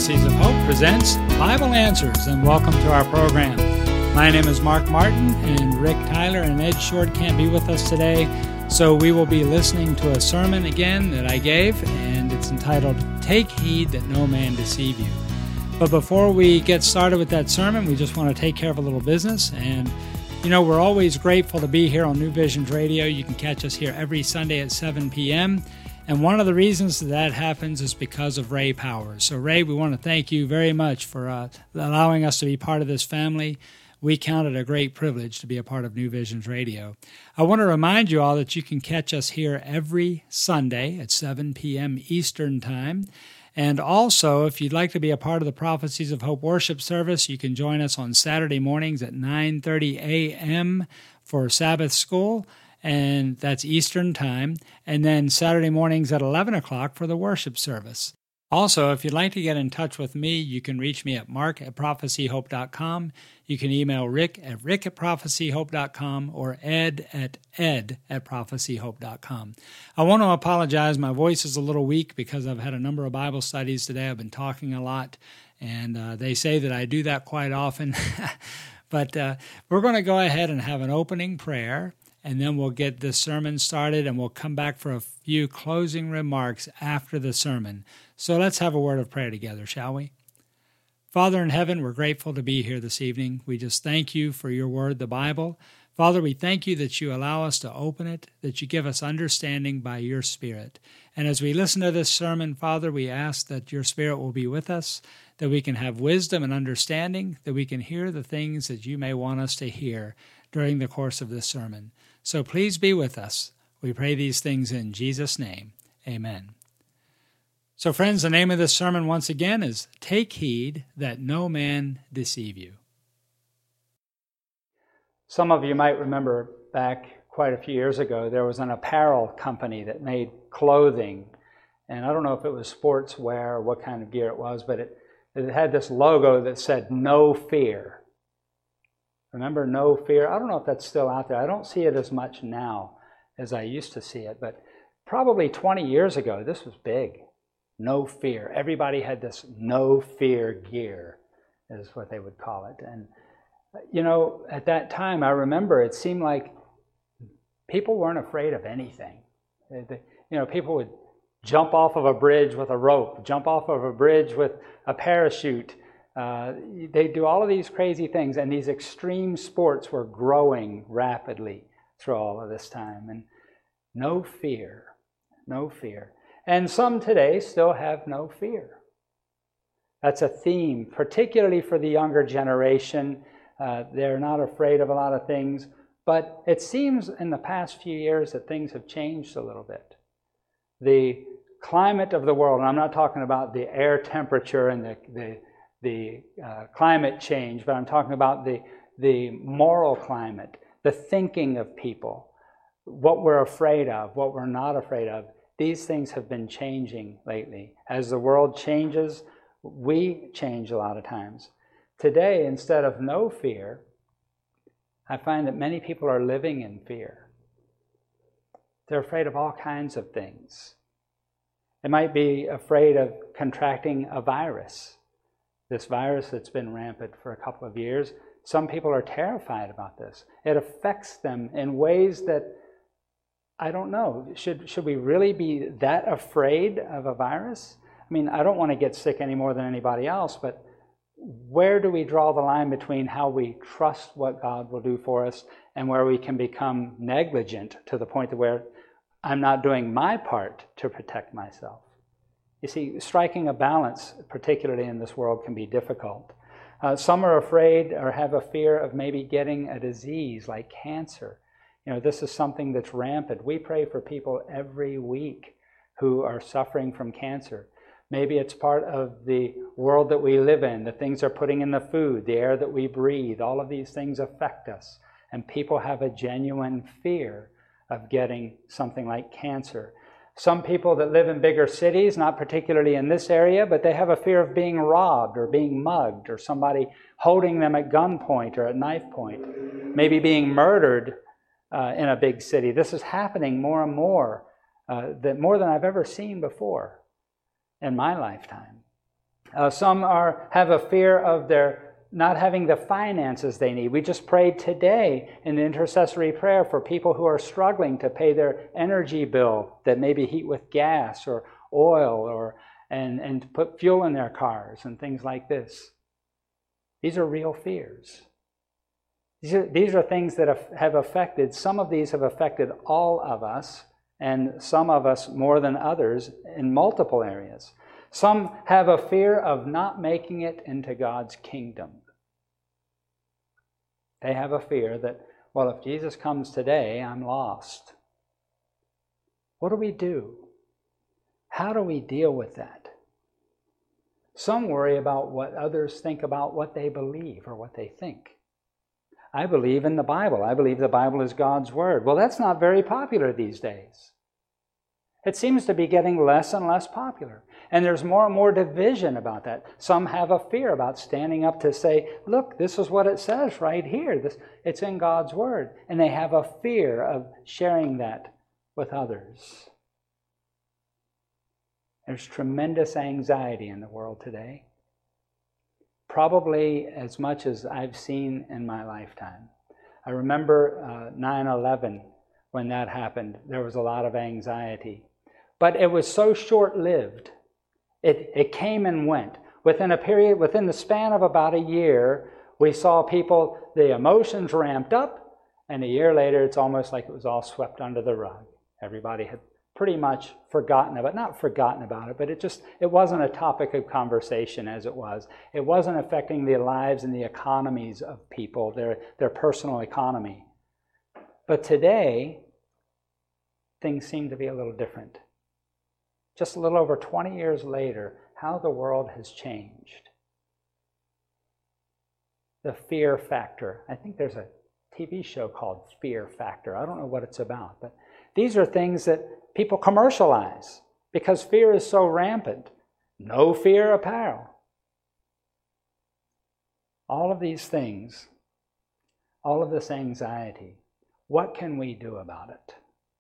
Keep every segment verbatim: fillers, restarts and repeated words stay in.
Prophecies of Hope presents Bible Answers, and welcome to our program. My name is Mark Martin, and Rick Tyler and Ed Short can't be with us today, so we will be listening to a sermon again that I gave, and it's entitled, Take Heed That No Man Deceive You. But before we get started with that sermon, we just want to take care of a little business, and you know, we're always grateful to be here on New Visions Radio. You can catch us here every Sunday at seven p.m., and one of the reasons that, that happens is because of Ray Powers. So, Ray, we want to thank you very much for uh, allowing us to be part of this family. We count it a great privilege to be a part of New Visions Radio. I want to remind you all that you can catch us here every Sunday at seven p.m. Eastern Time. And also, if you'd like to be a part of the Prophecies of Hope worship service, you can join us on Saturday mornings at nine thirty a.m. for Sabbath school, and that's Eastern Time, and then Saturday mornings at eleven o'clock for the worship service. Also, if you'd like to get in touch with me, you can reach me at mark at prophecy hope dot com. You can email Rick at rick at prophecy hope dot com or ed at ed at prophecy hope dot com. I want to apologize. My voice is a little weak because I've had a number of Bible studies today. I've been talking a lot, and uh, they say that I do that quite often. But uh, we're going to go ahead and have an opening prayer, and then we'll get this sermon started, and we'll come back for a few closing remarks after the sermon. So let's have a word of prayer together, shall we? Father in heaven, we're grateful to be here this evening. We just thank you for your word, the Bible. Father, we thank you that you allow us to open it, that you give us understanding by your Spirit. And as we listen to this sermon, Father, we ask that your Spirit will be with us, that we can have wisdom and understanding, that we can hear the things that you may want us to hear during the course of this sermon. So please be with us. We pray these things in Jesus' name. Amen. So friends, the name of this sermon once again is Take Heed That No Man Deceive You. Some of you might remember back quite a few years ago, there was an apparel company that made clothing. And I don't know if it was sportswear or what kind of gear it was, but it, it had this logo that said, No Fear. Remember No Fear? I don't know if that's still out there. I don't see it as much now as I used to see it, but probably twenty years ago, this was big. No Fear. Everybody had this No Fear gear, is what they would call it. And, you know, at that time, I remember it seemed like people weren't afraid of anything. They, they, you know, people would jump off of a bridge with a rope, jump off of a bridge with a parachute. Uh, they do all of these crazy things, and these extreme sports were growing rapidly through all of this time. And no fear, no fear. And some today still have no fear. That's a theme, particularly for the younger generation. Uh, they're not afraid of a lot of things, but it seems in the past few years that things have changed a little bit. The climate of the world, and I'm not talking about the air temperature and the the the uh, climate change, but I'm talking about the, the moral climate, the thinking of people, what we're afraid of, what we're not afraid of. These things have been changing lately. As the world changes, we change a lot of times. Today, instead of no fear, I find that many people are living in fear. They're afraid of all kinds of things. They might be afraid of contracting a virus. This virus that's been rampant for a couple of years, some people are terrified about this. It affects them in ways that, I don't know, should, should we really be that afraid of a virus? I mean, I don't want to get sick any more than anybody else, but where do we draw the line between how we trust what God will do for us and where we can become negligent to the point where I'm not doing my part to protect myself? You see, striking a balance, particularly in this world, can be difficult. Uh, some are afraid or have a fear of maybe getting a disease like cancer. You know, this is something that's rampant. We pray for people every week who are suffering from cancer. Maybe it's part of the world that we live in, the things they're putting in the food, the air that we breathe. All of these things affect us. And people have a genuine fear of getting something like cancer. Some people that live in bigger cities, not particularly in this area, but they have a fear of being robbed or being mugged or somebody holding them at gunpoint or at knife point, maybe being murdered uh, in a big city. This is happening more and more, uh, that more than I've ever seen before in my lifetime. Uh, some are have a fear of their not having the finances they need. We just prayed today in the intercessory prayer for people who are struggling to pay their energy bill that maybe heat with gas or oil or and, and to put fuel in their cars and things like this. These are real fears. These are, these are things that have, have affected, some of these have affected all of us, and some of us more than others in multiple areas. Some have a fear of not making it into God's kingdom. They have a fear that, well, if Jesus comes today, I'm lost. What do we do? How do we deal with that? Some worry about what others think about what they believe or what they think. I believe in the Bible. I believe the Bible is God's Word. Well, that's not very popular these days. It seems to be getting less and less popular. And there's more and more division about that. Some have a fear about standing up to say, look, this is what it says right here. This, it's in God's Word. And they have a fear of sharing that with others. There's tremendous anxiety in the world today. Probably as much as I've seen in my lifetime. I remember uh, nine eleven, when that happened. There was a lot of anxiety. But it was so short-lived. It, it came and went. Within a period, within the span of about a year, we saw people, the emotions ramped up, and a year later, it's almost like it was all swept under the rug. Everybody had pretty much forgotten about it. Not forgotten about it, but it just, it wasn't a topic of conversation as it was. It wasn't affecting the lives and the economies of people, their, their personal economy. But today, things seem to be a little different. Just a little over twenty years later, how the world has changed. The fear factor. I think there's a T V show called Fear Factor. I don't know what it's about, but these are things that people commercialize because fear is so rampant. No fear apparel. All of these things, all of this anxiety, what can we do about it?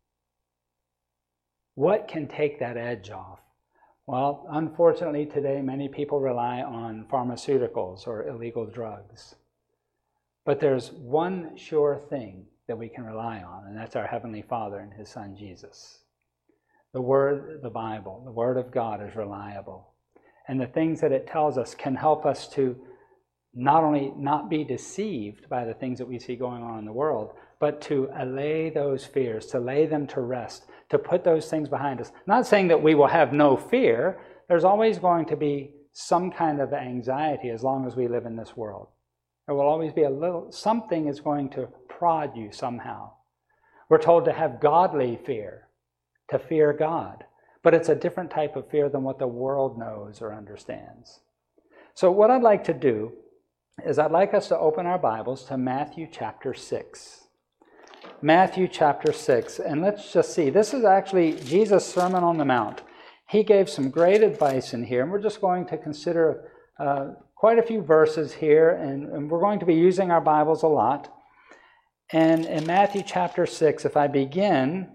What can take that edge off? Well, unfortunately today many people rely on pharmaceuticals or illegal drugs. But there's one sure thing that we can rely on, and that's our Heavenly Father and His Son Jesus. The Word, the Bible, the Word of God is reliable. And the things that it tells us can help us to not only not be deceived by the things that we see going on in the world, but to allay those fears, to lay them to rest, to put those things behind us. Not saying that we will have no fear. There's always going to be some kind of anxiety as long as we live in this world. There will always be a little, something is going to prod you somehow. We're told to have godly fear, to fear God. But it's a different type of fear than what the world knows or understands. So what I'd like to do is I'd like us to open our Bibles to Matthew chapter six. Matthew chapter six. And let's just see. This is actually Jesus' Sermon on the Mount. He gave some great advice in here. And we're just going to consider uh, quite a few verses here. And, and we're going to be using our Bibles a lot. And in Matthew chapter six, if I begin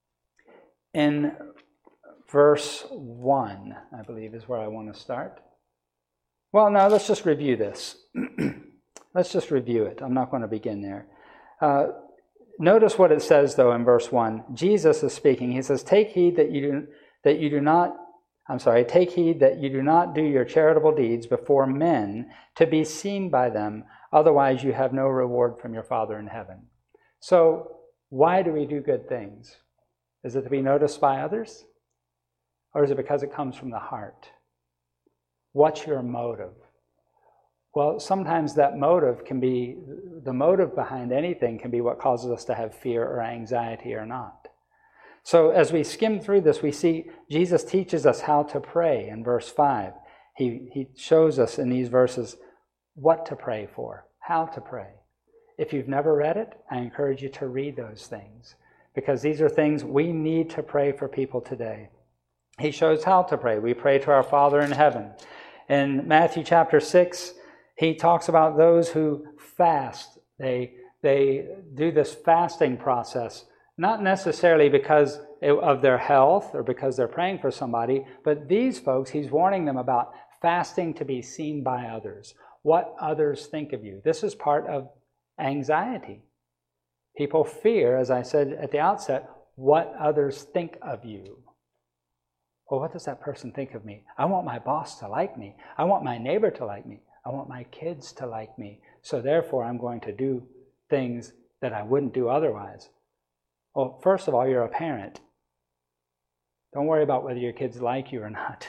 in verse one, I believe is where I want to start. Well, no, let's just review this. Let's just review it. I'm not going to begin there. Uh, notice what it says, though, in verse one. Jesus is speaking. He says, "Take heed that you do, that you do not, I'm sorry, take heed that you do not do your charitable deeds before men to be seen by them. Otherwise, you have no reward from your Father in heaven." So, why do we do good things? Is it to be noticed by others? Or is it because it comes from the heart? What's your motive? Well, sometimes that motive can be, the motive behind anything can be what causes us to have fear or anxiety or not. So as we skim through this, we see Jesus teaches us how to pray in verse five. He, he shows us in these verses what to pray for, how to pray. If you've never read it, I encourage you to read those things, because these are things we need to pray for people today. He shows how to pray. We pray to our Father in heaven. In Matthew chapter six, he talks about those who fast. They, they do this fasting process, not necessarily because of their health or because they're praying for somebody, but these folks, he's warning them about fasting to be seen by others, what others think of you. This is part of anxiety. People fear, as I said at the outset, what others think of you. Well, what does that person think of me? I want my boss to like me. I want my neighbor to like me. I want my kids to like me. So therefore, I'm going to do things that I wouldn't do otherwise. Well, first of all, you're a parent. Don't worry about whether your kids like you or not.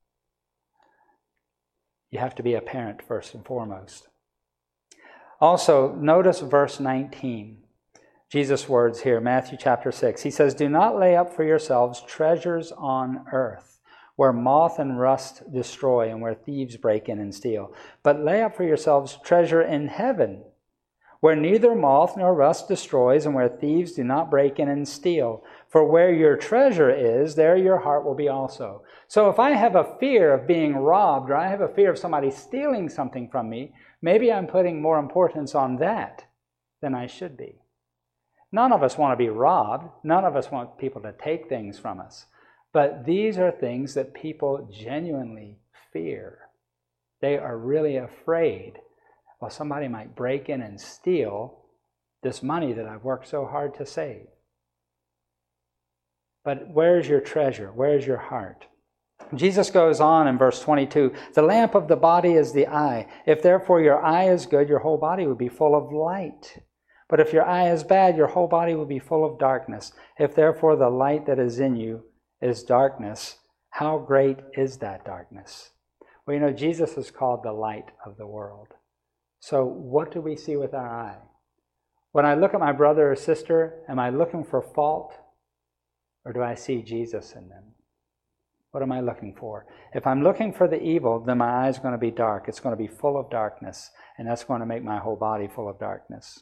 You have to be a parent first and foremost. Also, notice verse nineteen. Jesus' words here, Matthew chapter six. He says, "Do not lay up for yourselves treasures on earth, where moth and rust destroy and where thieves break in and steal. But lay up for yourselves treasure in heaven, where neither moth nor rust destroys and where thieves do not break in and steal. For where your treasure is, there your heart will be also." So if I have a fear of being robbed, or I have a fear of somebody stealing something from me, maybe I'm putting more importance on that than I should be. None of us want to be robbed. None of us want people to take things from us. But these are things that people genuinely fear. They are really afraid, well, somebody might break in and steal this money that I've worked so hard to save. But where's your treasure? Where's your heart? Jesus goes on in verse twenty-two, "The lamp of the body is the eye. If therefore your eye is good, your whole body would be full of light. But if your eye is bad, your whole body will be full of darkness. If therefore the light that is in you is darkness, how great is that darkness?" Well, you know, Jesus is called the light of the world. So what do we see with our eye? When I look at my brother or sister, am I looking for fault? Or do I see Jesus in them? What am I looking for? If I'm looking for the evil, then my eye is going to be dark. It's going to be full of darkness. And that's going to make my whole body full of darkness.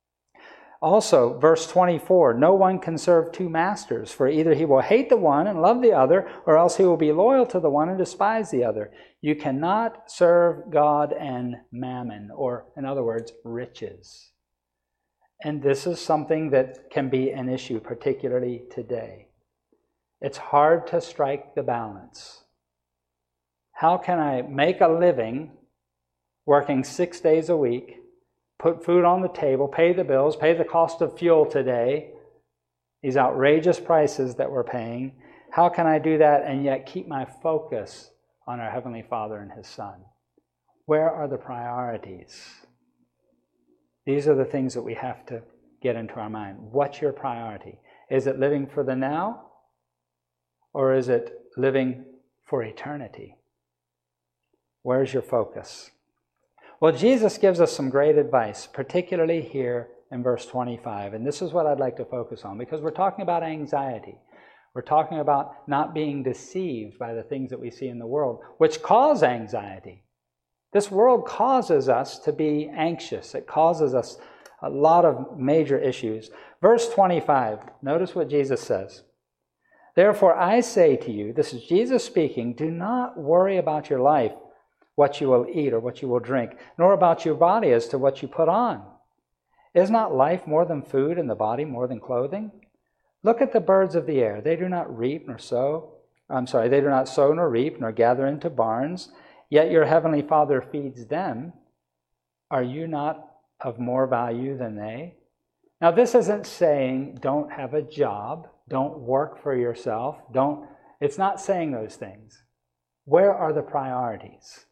Also, verse twenty-four, "No one can serve two masters, for either he will hate the one and love the other, or else he will be loyal to the one and despise the other. You cannot serve God and mammon," or in other words, riches. And this is something that can be an issue, particularly today. It's hard to strike the balance. How can I make a living working six days a week, put food on the table, pay the bills, pay the cost of fuel today, these outrageous prices that we're paying? How can I do that and yet keep my focus on our Heavenly Father and His Son? Where are the priorities? These are the things that we have to get into our mind. What's your priority? Is it living for the now? Or is it living for eternity? Where's your focus? Well, Jesus gives us some great advice, particularly here in verse twenty-five. And this is what I'd like to focus on, because we're talking about anxiety. We're talking about not being deceived by the things that we see in the world, which cause anxiety. This world causes us to be anxious. It causes us a lot of major issues. Verse twenty-five, notice what Jesus says. "Therefore I say to you," this is Jesus speaking, "do not worry about your life, what you will eat or what you will drink, nor about your body as to what you put on. Is not life more than food and the body more than clothing? Look at the birds of the air. They do not reap nor sow. I'm sorry, they do not sow nor reap nor gather into barns, yet your heavenly Father feeds them. Are you not of more value than they?" Now, this isn't saying don't have a job, don't work for yourself, don't, it's not saying those things. Where are the priorities?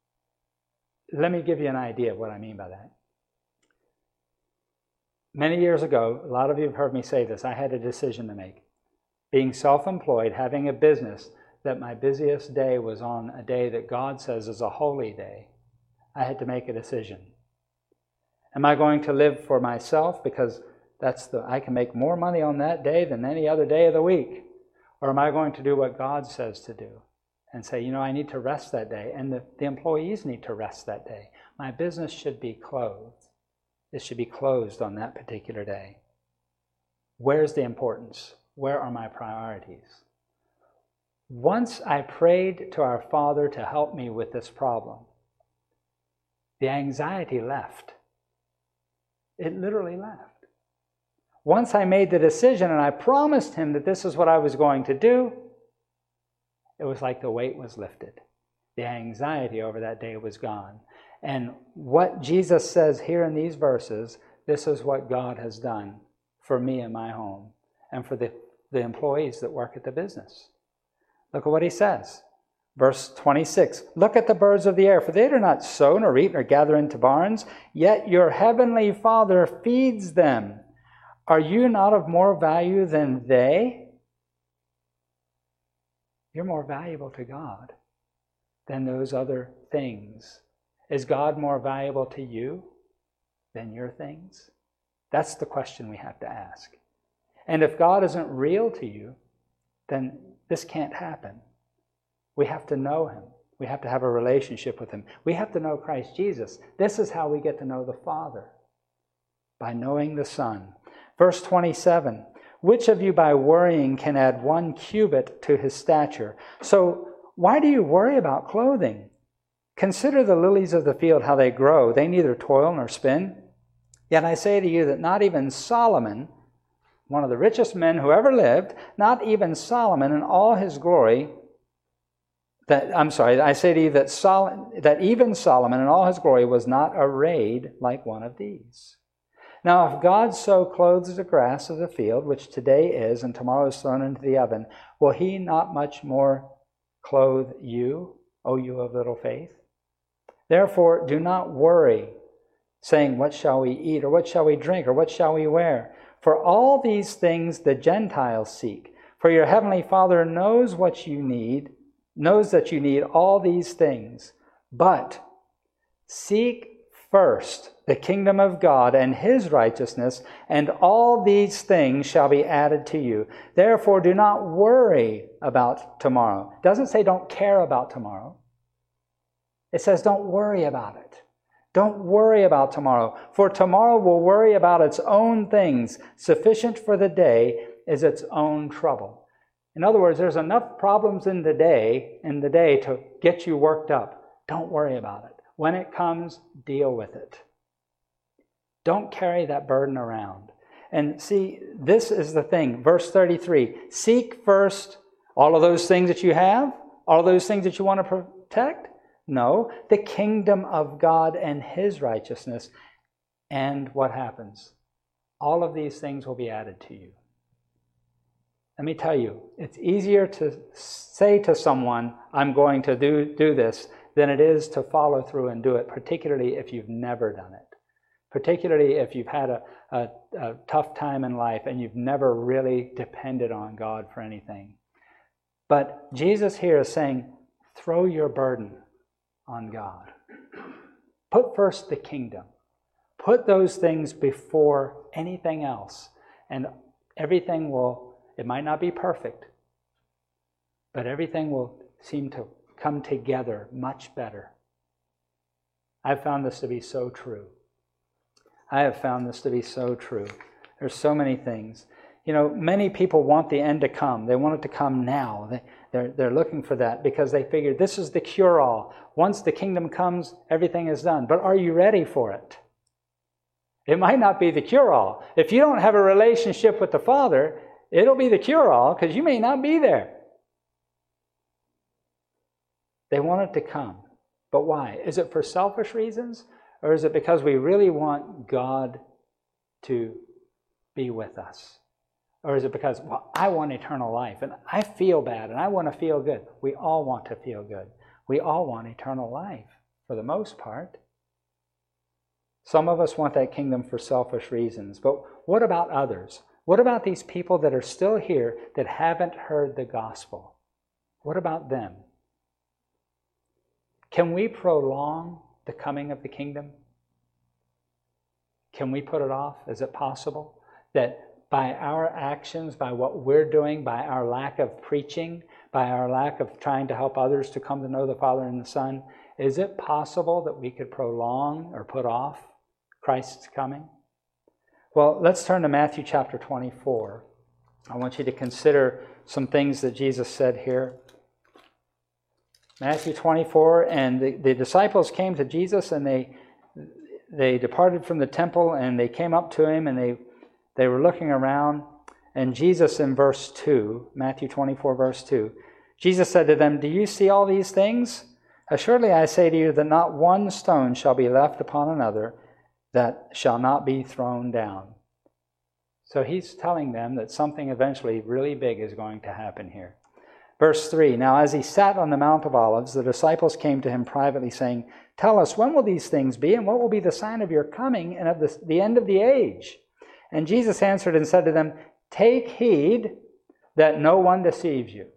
Let me give you an idea of what I mean by that. Many years ago, a lot of you have heard me say this, I had a decision to make. Being self-employed, having a business, that my busiest day was on a day that God says is a holy day. I had to make a decision. Am I going to live for myself because that's the I can make more money on that day than any other day of the week? Or am I going to do what God says to do and say, you know, I need to rest that day, and the, the employees need to rest that day. My business should be closed. It should be closed on that particular day. Where's the importance? Where are my priorities? Once I prayed to our Father to help me with this problem, the anxiety left. It literally left. Once I made the decision and I promised Him that this is what I was going to do, it was like the weight was lifted. The anxiety over that day was gone. And what Jesus says here in these verses, this is what God has done for me and my home and for the, the employees that work at the business. Look at what he says. Verse twenty-six, look at the birds of the air, for they do not sow nor reap nor gather into barns, yet your heavenly Father feeds them. Are you not of more value than they? You're more valuable to God than those other things. Is God more valuable to you than your things? That's the question we have to ask. And if God isn't real to you, then this can't happen. We have to know him. We have to have a relationship with him. We have to know Christ Jesus. This is how we get to know the Father, by knowing the Son. Verse twenty-seven, which of you by worrying can add one cubit to his stature? So why do you worry about clothing? Consider the lilies of the field, how they grow. They neither toil nor spin. Yet I say to you that not even Solomon, one of the richest men who ever lived, not even Solomon in all his glory, that I'm sorry, I say to you that, Sol- that even Solomon in all his glory was not arrayed like one of these. Now if God so clothes the grass of the field, which today is and tomorrow is thrown into the oven, will he not much more clothe you, O you of little faith? Therefore do not worry, saying, what shall we eat, or what shall we drink, or what shall we wear? For all these things the Gentiles seek. For your heavenly Father knows what you need, knows that you need all these things. But seek first the kingdom of God and his righteousness, and all these things shall be added to you. Therefore do not worry about tomorrow. It doesn't say don't care about tomorrow. It says don't worry about it. Don't worry about tomorrow, for tomorrow will worry about its own things. Sufficient for the day is its own trouble. In other words, there's enough problems in the day, in the day to get you worked up. Don't worry about it. When it comes, deal with it. Don't carry that burden around. And see, this is the thing. Verse thirty-three, seek first all of those things that you have, all of those things that you want to protect. No, the kingdom of God and his righteousness. And what happens? All of these things will be added to you. Let me tell you, it's easier to say to someone, I'm going to do, do this, than it is to follow through and do it, particularly if you've never done it. Particularly if you've had a, a, a tough time in life and you've never really depended on God for anything. But Jesus here is saying, throw your burden on God. Put first the kingdom. Put those things before anything else. And everything will, it might not be perfect, but everything will seem to come together much better. I've found this to be so true. I have found this to be so true. There's so many things. You know, many people want the end to come. They want it to come now. They, they're, they're looking for that because they figure this is the cure-all. Once the kingdom comes, everything is done. But are you ready for it? It might not be the cure-all. If you don't have a relationship with the Father, it'll be the cure-all because you may not be there. They want it to come. But why? Is it for selfish reasons? Or is it because we really want God to be with us? Or is it because, well, I want eternal life and I feel bad and I want to feel good? We all want to feel good. We all want eternal life for the most part. Some of us want that kingdom for selfish reasons. But what about others? What about these people that are still here that haven't heard the gospel? What about them? Can we prolong the coming of the kingdom? Can we put it off? Is it possible that by our actions, by what we're doing, by our lack of preaching, by our lack of trying to help others to come to know the Father and the Son, is it possible that we could prolong or put off Christ's coming? Well, let's turn to Matthew chapter twenty-four. I want you to consider some things that Jesus said here. Matthew twenty-four, and the, the disciples came to Jesus and they they departed from the temple and they came up to him and they they were looking around. And Jesus in verse two, Matthew twenty-four verse two, Jesus said to them, do you see all these things? Assuredly I say to you that not one stone shall be left upon another that shall not be thrown down. So he's telling them that something eventually really big is going to happen here. Verse three, now as he sat on the Mount of Olives, the disciples came to him privately, saying, tell us, when will these things be, and what will be the sign of your coming and of the, the end of the age? And Jesus answered and said to them, take heed that no one deceives you.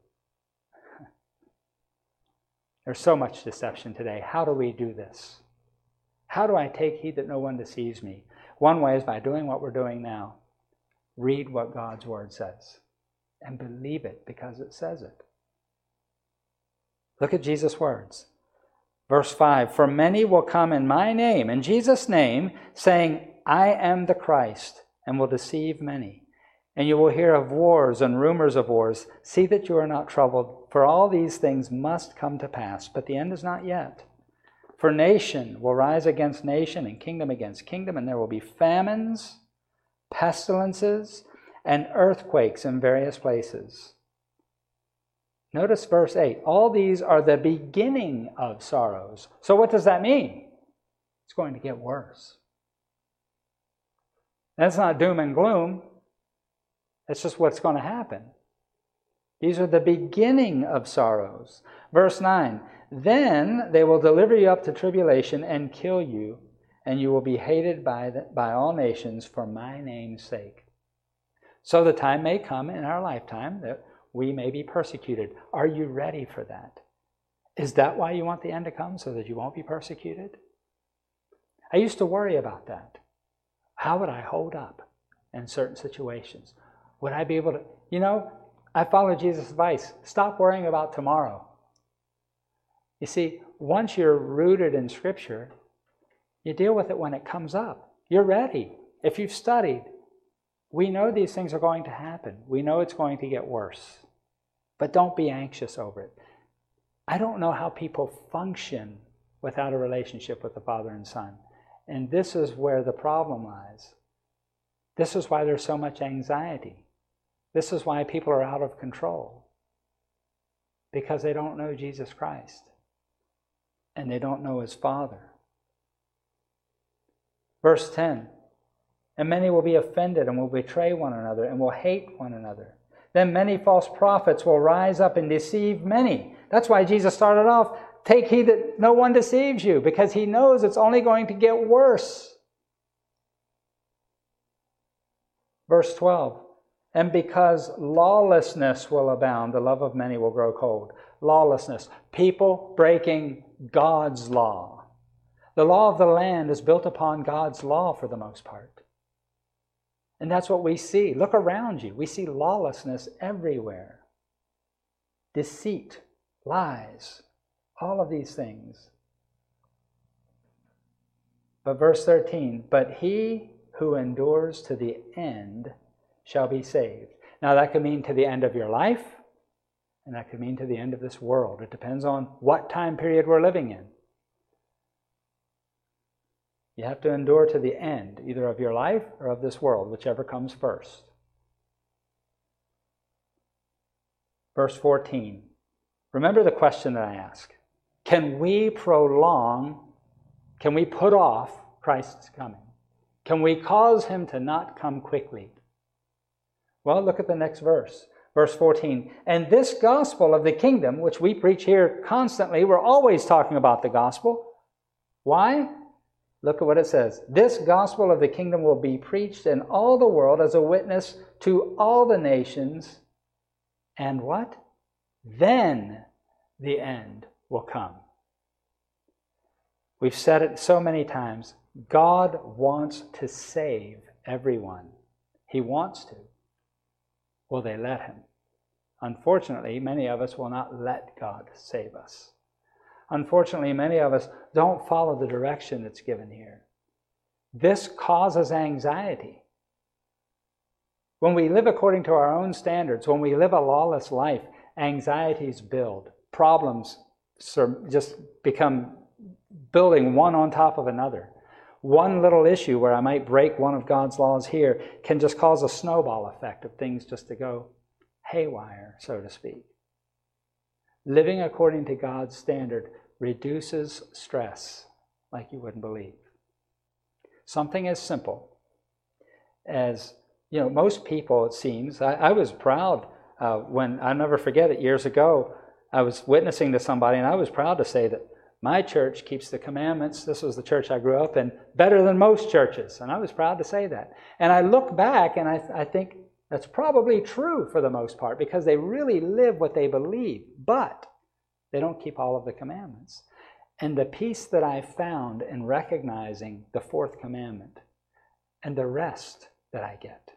There's so much deception today. How do we do this? How do I take heed that no one deceives me? One way is by doing what we're doing now. Read what God's Word says and believe it because it says it. Look at Jesus' words. Verse five, for many will come in my name, in Jesus' name, saying, I am the Christ, and will deceive many. And you will hear of wars and rumors of wars. See that you are not troubled, for all these things must come to pass, but the end is not yet. For nation will rise against nation, and kingdom against kingdom, and there will be famines, pestilences, and earthquakes in various places. Notice verse eight. All these are the beginning of sorrows. So what does that mean? It's going to get worse. That's not doom and gloom. That's just what's going to happen. These are the beginning of sorrows. Verse nine. Then they will deliver you up to tribulation and kill you, and you will be hated by, the, by all nations for my name's sake. So the time may come in our lifetime that we may be persecuted. Are you ready for that? Is that why you want the end to come, so that you won't be persecuted? I used to worry about that. How would I hold up in certain situations? Would I be able to, you know, I followed Jesus' advice. Stop worrying about tomorrow. You see, once you're rooted in Scripture, you deal with it when it comes up. You're ready. If you've studied, we know these things are going to happen. We know it's going to get worse. But don't be anxious over it. I don't know how people function without a relationship with the Father and Son. And this is where the problem lies. This is why there's so much anxiety. This is why people are out of control. Because they don't know Jesus Christ. And they don't know His Father. Verse ten. And many will be offended and will betray one another and will hate one another. Then many false prophets will rise up and deceive many. That's why Jesus started off, take heed that no one deceives you, because He knows it's only going to get worse. Verse twelve. And because lawlessness will abound, the love of many will grow cold. Lawlessness. People breaking God's law. The law of the land is built upon God's law for the most part. And that's what we see. Look around you. We see lawlessness everywhere. Deceit, lies, all of these things. But verse thirteen, but he who endures to the end shall be saved. Now that could mean to the end of your life, and that could mean to the end of this world. It depends on what time period we're living in. You have to endure to the end, either of your life or of this world, whichever comes first. Verse fourteen. Remember the question that I asked. Can we prolong, can we put off Christ's coming? Can we cause Him to not come quickly? Well, look at the next verse. Verse fourteen. And this gospel of the kingdom, which we preach here constantly, we're always talking about the gospel. Why? Look at what it says. This gospel of the kingdom will be preached in all the world as a witness to all the nations. And what? Then the end will come. We've said it so many times. God wants to save everyone. He wants to. Will they let Him? Unfortunately, many of us will not let God save us. Unfortunately, many of us don't follow the direction that's given here. This causes anxiety. When we live according to our own standards, when we live a lawless life, anxieties build. Problems just become building one on top of another. One little issue where I might break one of God's laws here can just cause a snowball effect of things just to go haywire, so to speak. Living according to God's standard reduces stress like you wouldn't believe. Something as simple as, you know, most people, it seems, I, I was proud uh, when, I'll never forget it, years ago, I was witnessing to somebody, and I was proud to say that my church keeps the commandments, this was the church I grew up in, better than most churches. And I was proud to say that. And I look back, and I, I think that's probably true for the most part, because they really live what they believe, but they don't keep all of the commandments. And the peace that I found in recognizing the fourth commandment and the rest that I get.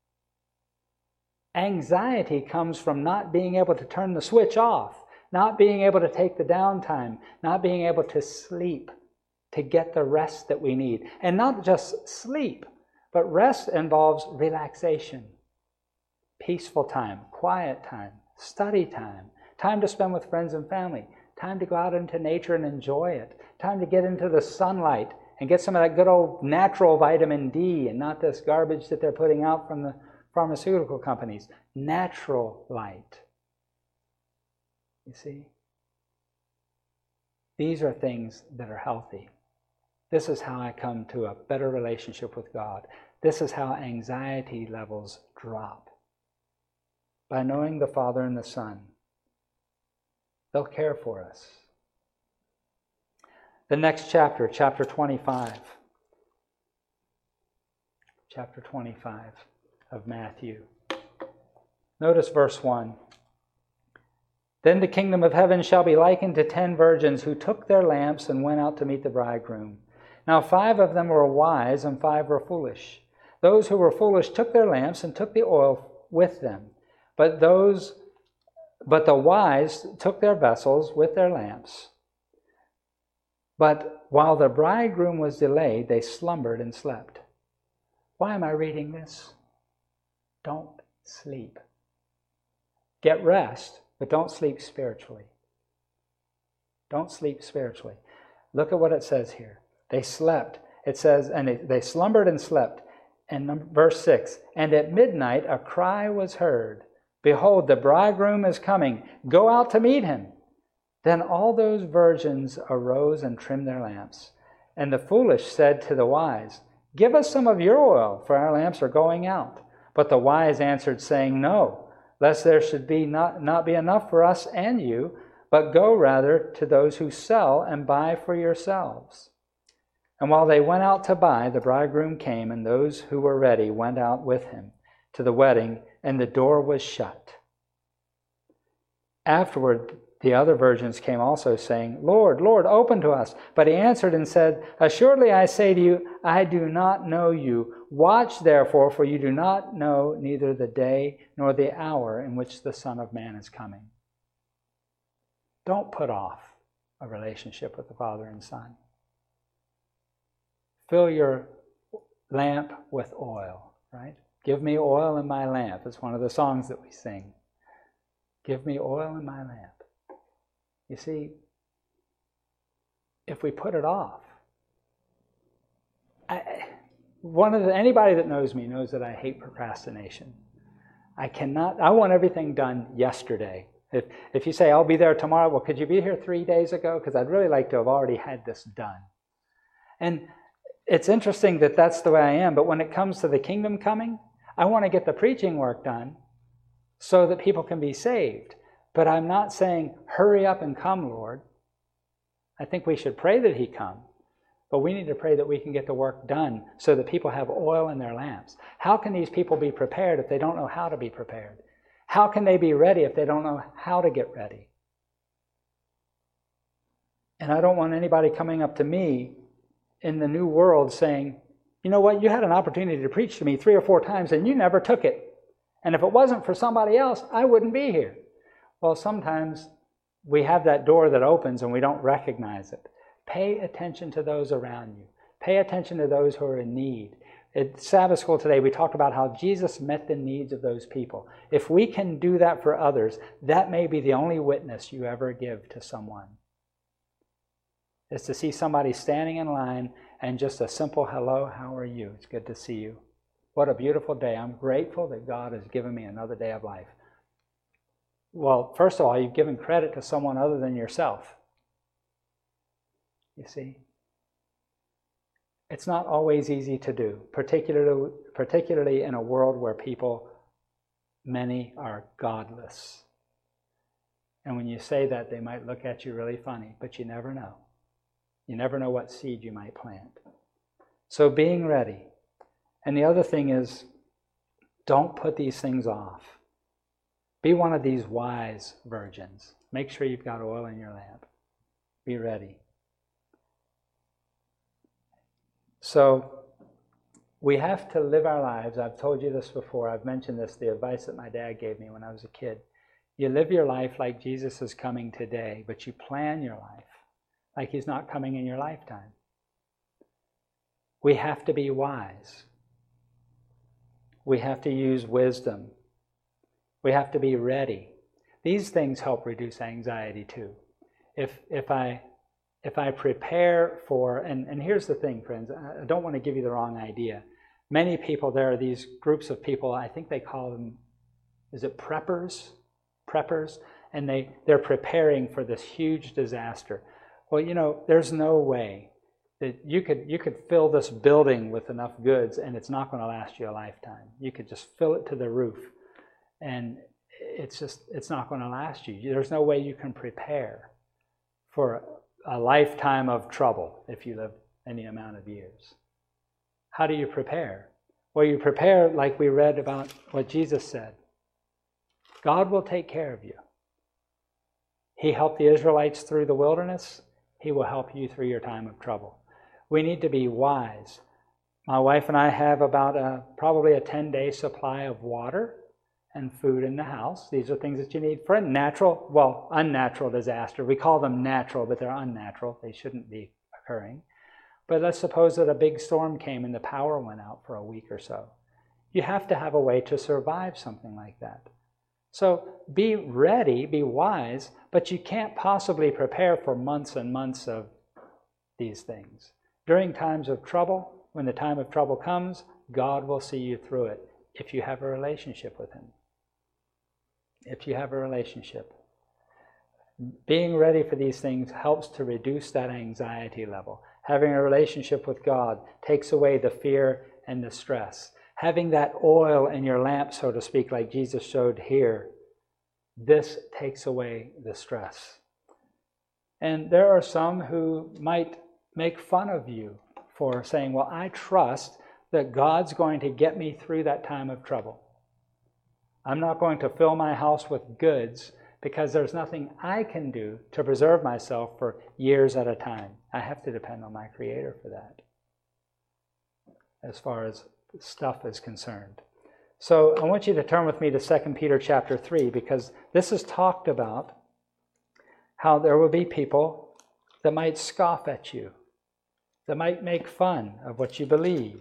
Anxiety comes from not being able to turn the switch off, not being able to take the downtime, not being able to sleep, to get the rest that we need. And not just sleep, but rest involves relaxation, peaceful time, quiet time, study time, time to spend with friends and family, time to go out into nature and enjoy it, time to get into the sunlight and get some of that good old natural vitamin D and not this garbage that they're putting out from the pharmaceutical companies. Natural light. You see? These are things that are healthy. This is how I come to a better relationship with God. This is how anxiety levels drop. By knowing the Father and the Son. They'll care for us. The next chapter, chapter twenty-five. Chapter twenty-five of Matthew. Notice verse one. Then the kingdom of heaven shall be likened to ten virgins who took their lamps and went out to meet the bridegroom. Now five of them were wise and five were foolish. Those who were foolish took their lamps and took the oil with them. But those But the wise took their vessels with their lamps. But while the bridegroom was delayed, they slumbered and slept. Why am I reading this? Don't sleep. Get rest, but don't sleep spiritually. Don't sleep spiritually. Look at what it says here. They slept. It says, and they, they slumbered and slept. And verse six, and at midnight a cry was heard. Behold, the bridegroom is coming. Go out to meet him. Then all those virgins arose and trimmed their lamps. And the foolish said to the wise, Give us some of your oil, for our lamps are going out. But the wise answered, saying, No, lest there should be not, not be enough for us and you, but go rather to those who sell and buy for yourselves. And while they went out to buy, the bridegroom came, and those who were ready went out with him to the wedding, and the door was shut. Afterward, the other virgins came also, saying, Lord, Lord, open to us. But he answered and said, Assuredly I say to you, I do not know you. Watch therefore, for you do not know neither the day nor the hour in which the Son of Man is coming. Don't put off a relationship with the Father and Son. Fill your lamp with oil, right? Give me oil in my lamp. It's one of the songs that we sing. Give me oil in my lamp. You see, if we put it off, I, one of the, anybody that knows me knows that I hate procrastination. I cannot, I want everything done yesterday. If, if you say, I'll be there tomorrow, well, could you be here three days ago? Because I'd really like to have already had this done. And it's interesting that that's the way I am, but when it comes to the kingdom coming, I want to get the preaching work done so that people can be saved. But I'm not saying, hurry up and come, Lord. I think we should pray that he come. But we need to pray that we can get the work done so that people have oil in their lamps. How can these people be prepared if they don't know how to be prepared? How can they be ready if they don't know how to get ready? And I don't want anybody coming up to me in the new world saying, you know what, you had an opportunity to preach to me three or four times and you never took it. And if it wasn't for somebody else, I wouldn't be here. Well, sometimes we have that door that opens and we don't recognize it. Pay attention to those around you. Pay attention to those who are in need. At Sabbath school today, we talked about how Jesus met the needs of those people. If we can do that for others, that may be the only witness you ever give to someone. Is to see somebody standing in line and just a simple hello, how are you? It's good to see you. What a beautiful day. I'm grateful that God has given me another day of life. Well, first of all, you've given credit to someone other than yourself. you see. It's not always easy to do, particularly, particularly in a world where people, many are godless. And when you say that, they might look at you really funny, but you never know. You never know what seed you might plant. So being ready. And the other thing is, don't put these things off. Be one of these wise virgins. Make sure you've got oil in your lamp. Be ready. So we have to live our lives. I've told you this before. I've mentioned this, the advice that my dad gave me when I was a kid. You live your life like Jesus is coming today, but you plan your life like he's not coming in your lifetime. We have to be wise. We have to use wisdom. We have to be ready. These things help reduce anxiety too. If if I if I prepare for, and, and here's the thing, friends, I don't want to give you the wrong idea. Many people, there are these groups of people, I think they call them, is it preppers? Preppers, and they, they're preparing for this huge disaster. Well, you know, there's no way that you could you could fill this building with enough goods and it's not going to last you a lifetime. You could just fill it to the roof and it's just, it's not going to last you. There's no way you can prepare for a lifetime of trouble if you live any amount of years. How do you prepare? Well, you prepare like we read about what Jesus said. God will take care of you. He helped the Israelites through the wilderness. He will help you through your time of trouble. We need to be wise. My wife and I have about a, probably a ten-day supply of water and food in the house. These are things that you need for a natural, well, unnatural disaster. We call them natural, but they're unnatural. They shouldn't be occurring. But let's suppose that a big storm came and the power went out for a week or so. You have to have a way to survive something like that. So be ready, be wise, but you can't possibly prepare for months and months of these things. During times of trouble, when the time of trouble comes, God will see you through it if you have a relationship with Him. If you have a relationship. Being ready for these things helps to reduce that anxiety level. Having a relationship with God takes away the fear and the stress. Having that oil in your lamp, so to speak, like Jesus showed here, this takes away the stress. And there are some who might make fun of you for saying, well, I trust that God's going to get me through that time of trouble. I'm not going to fill my house with goods because there's nothing I can do to preserve myself for years at a time. I have to depend on my Creator for that, as far as stuff is concerned. So I want you to turn with me to Second Peter chapter three, because this is talked about how there will be people that might scoff at you, that might make fun of what you believe.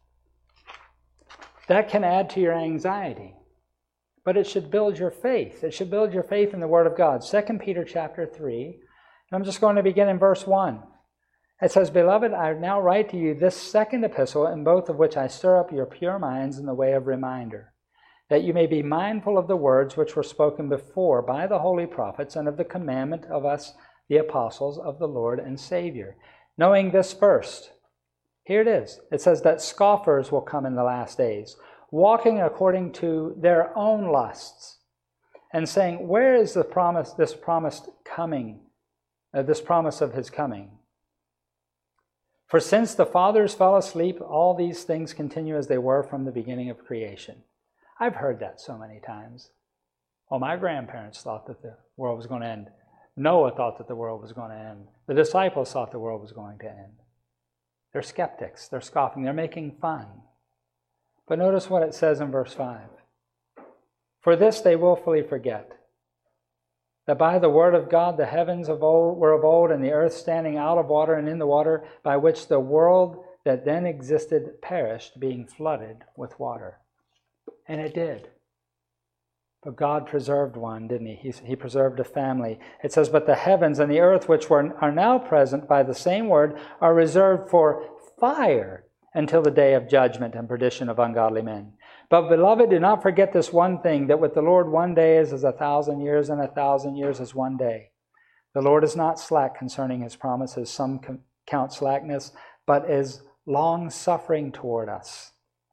That can add to your anxiety, but it should build your faith. It should build your faith in the Word of God. Second Peter chapter three, and I'm just going to begin in verse one. It says, Beloved, I now write to you this second epistle, in both of which I stir up your pure minds in the way of reminder, that you may be mindful of the words which were spoken before by the holy prophets, and of the commandment of us, the apostles of the Lord and Savior. Knowing this first, here it is. It says that scoffers will come in the last days, walking according to their own lusts, and saying, where is the promise, this promised coming, uh, this promise of His coming? For since the fathers fell asleep, all these things continue as they were from the beginning of creation. I've heard that so many times. Well, my grandparents thought that the world was going to end. Noah thought that the world was going to end. The disciples thought the world was going to end. They're skeptics. They're scoffing. They're making fun. But notice what it says in verse five. For this they willfully forget, that by the word of God the heavens of old were of old, and the earth standing out of water and in the water, by which the world that then existed perished, being flooded with water. And it did. But God preserved one, didn't He? He, he preserved a family. It says, but the heavens and the earth, which were, are now present by the same word, are reserved for fire until the day of judgment and perdition of ungodly men. But, beloved, do not forget this one thing, that with the Lord one day is as a thousand years, and a thousand years as one day. The Lord is not slack concerning his promises, some count slackness, but is long-suffering toward us.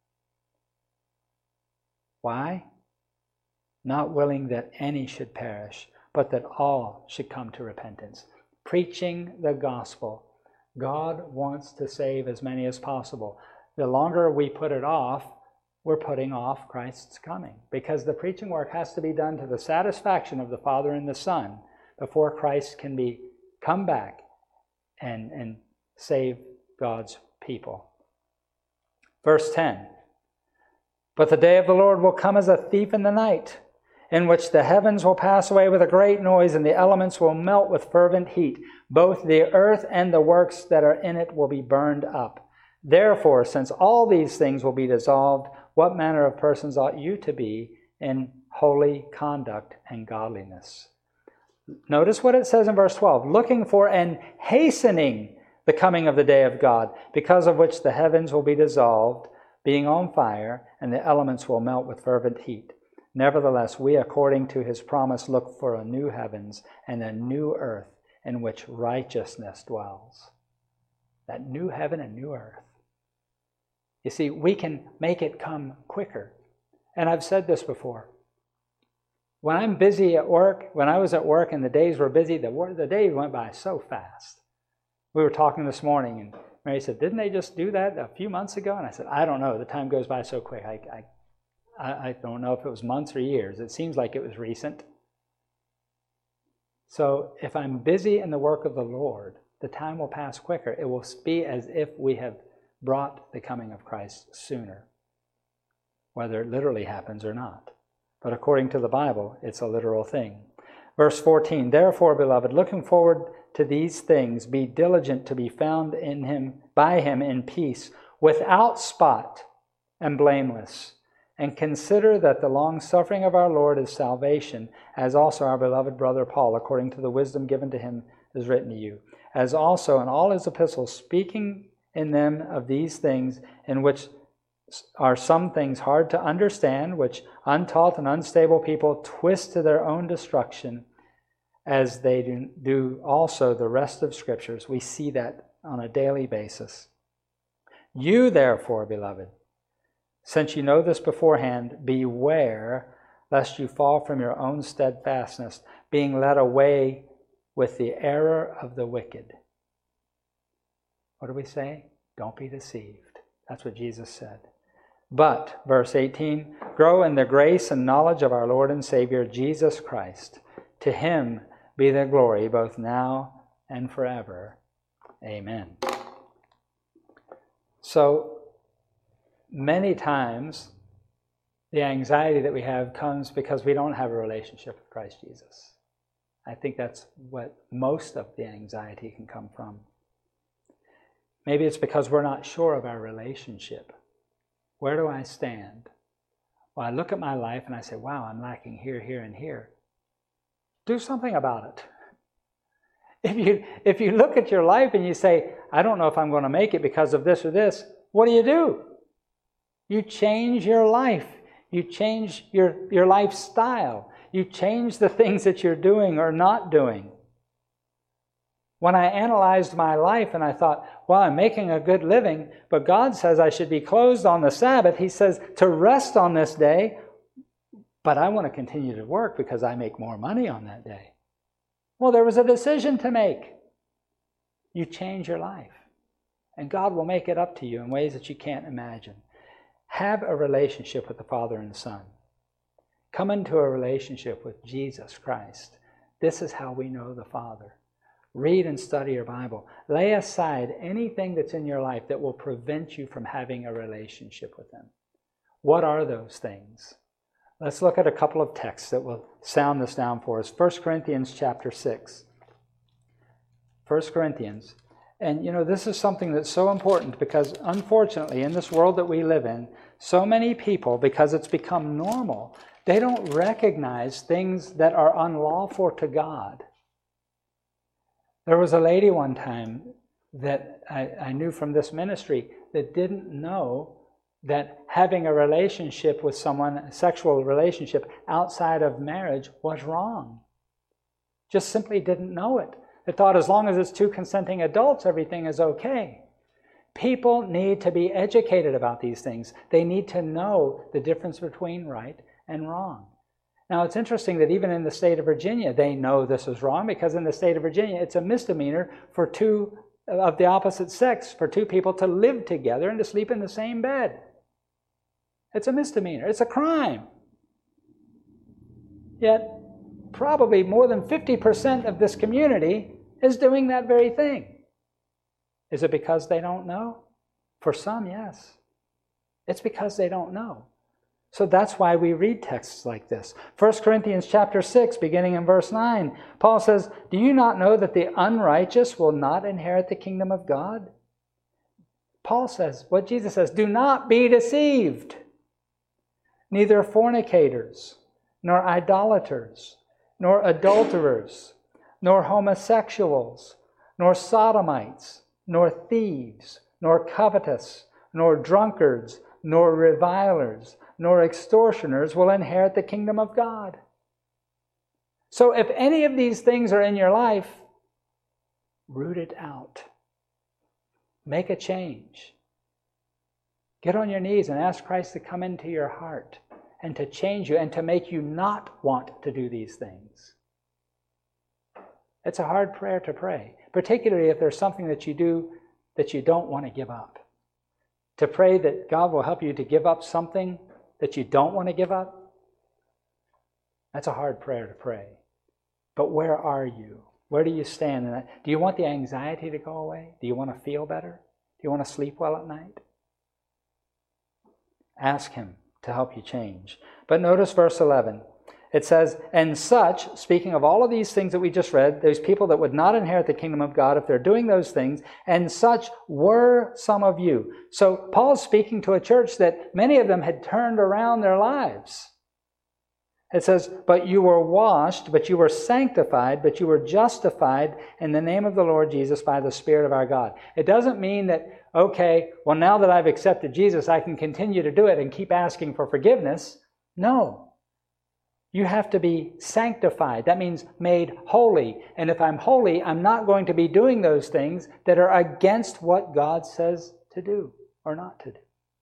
Why? Not willing that any should perish, but that all should come to repentance. Preaching the gospel. God wants to save as many as possible. The longer we put it off, we're putting off Christ's coming, because the preaching work has to be done to the satisfaction of the Father and the Son before Christ can be come back and, and save God's people. Verse ten. But the day of the Lord will come as a thief in the night, in which the heavens will pass away with a great noise, and the elements will melt with fervent heat. Both the earth and the works that are in it will be burned up. Therefore, since all these things will be dissolved, what manner of persons ought you to be in holy conduct and godliness? Notice what it says in verse twelve. Looking for and hastening the coming of the day of God, because of which the heavens will be dissolved, being on fire, and the elements will melt with fervent heat. Nevertheless, we, according to his promise, look for a new heavens and a new earth in which righteousness dwells. That new heaven and new earth. You see, we can make it come quicker. And I've said this before. When I'm busy at work, when I was at work and the days were busy, the, the days went by so fast. We were talking this morning, and Mary said, didn't they just do that a few months ago? And I said, I don't know. The time goes by so quick. I, I I don't know if it was months or years. It seems like it was recent. So if I'm busy in the work of the Lord, the time will pass quicker. It will be as if we have brought the coming of Christ sooner, whether it literally happens or not. But according to the Bible, it's a literal thing. Verse fourteen, therefore, beloved, looking forward to these things, be diligent to be found in him, by him in peace, without spot and blameless. And consider that the long-suffering of our Lord is salvation, as also our beloved brother Paul, according to the wisdom given to him, is written to you. As also in all his epistles, speaking in them of these things, in which are some things hard to understand, which untaught and unstable people twist to their own destruction, as they do, do also the rest of Scriptures. We see that on a daily basis. You, therefore, beloved, since you know this beforehand, beware lest you fall from your own steadfastness, being led away with the error of the wicked. What do we say? Don't be deceived. That's what Jesus said. But, verse eighteen, grow in the grace and knowledge of our Lord and Savior, Jesus Christ. To him be the glory both now and forever. Amen. So, many times, the anxiety that we have comes because we don't have a relationship with Christ Jesus. I think that's what most of the anxiety can come from. Maybe it's because we're not sure of our relationship. Where do I stand? Well, I look at my life and I say, wow, I'm lacking here, here, and here. Do something about it. If you, if you look at your life and you say, I don't know if I'm going to make it because of this or this, what do you do? You change your life. You change your, your lifestyle. You change the things that you're doing or not doing. When I analyzed my life and I thought, well, I'm making a good living, but God says I should be closed on the Sabbath. He says to rest on this day, but I want to continue to work because I make more money on that day. Well, there was a decision to make. You change your life, and God will make it up to you in ways that you can't imagine. Have a relationship with the Father and the Son. Come into a relationship with Jesus Christ. This is how we know the Father. Read and study your Bible. Lay aside anything that's in your life that will prevent you from having a relationship with Him. What are those things? Let's look at a couple of texts that will sound this down for us. First Corinthians chapter six. First Corinthians. And you know, this is something that's so important because unfortunately in this world that we live in, so many people, because it's become normal, they don't recognize things that are unlawful to God. There was a lady one time that I, I knew from this ministry that didn't know that having a relationship with someone, a sexual relationship outside of marriage, was wrong. just simply didn't know it. They thought as long as it's two consenting adults, everything is okay. People need to be educated about these things. They need to know the difference between right and wrong. Now, it's interesting that even in the state of Virginia, they know this is wrong, because in the state of Virginia, it's a misdemeanor for two of the opposite sex, for two people to live together and to sleep in the same bed. It's a misdemeanor. It's a crime. Yet, probably more than fifty percent of this community is doing that very thing. Is it because they don't know? For some, yes. It's because they don't know. So that's why we read texts like this. First Corinthians chapter six, beginning in verse nine, Paul says, "Do you not know that the unrighteous will not inherit the kingdom of God?" Paul says, what Jesus says, "Do not be deceived. Neither fornicators, nor idolaters, nor adulterers, nor homosexuals, nor sodomites, nor thieves, nor covetous, nor drunkards, nor revilers, nor extortioners will inherit the kingdom of God." So if any of these things are in your life, root it out. Make a change. Get on your knees and ask Christ to come into your heart and to change you and to make you not want to do these things. It's a hard prayer to pray, particularly if there's something that you do that you don't want to give up. To pray that God will help you to give up something that you don't want to give up, that's a hard prayer to pray. But where are you? Where do you stand in that? Do you want the anxiety to go away? Do you want to feel better? Do you want to sleep well at night? Ask Him to help you change. But notice verse eleven. It says, "And such," speaking of all of these things that we just read, those people that would not inherit the kingdom of God if they're doing those things, "and such were some of you." So Paul's speaking to a church that many of them had turned around their lives. It says, "But you were washed, but you were sanctified, but you were justified in the name of the Lord Jesus by the Spirit of our God." It doesn't mean that, okay, well, now that I've accepted Jesus, I can continue to do it and keep asking for forgiveness. No. You have to be sanctified. That means made holy. And if I'm holy, I'm not going to be doing those things that are against what God says to do or not to do.